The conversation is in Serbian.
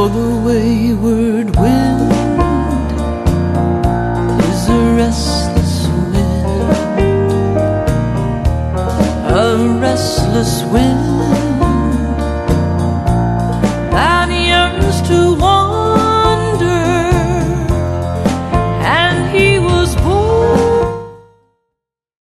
the wayward wind is a restless wind, a restless wind.